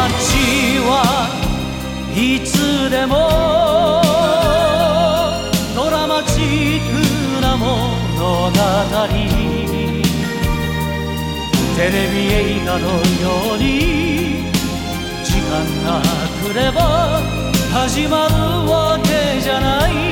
はいつでもドラマチックな物語、テレビ映画のように時間が来れば始まるわけじゃない。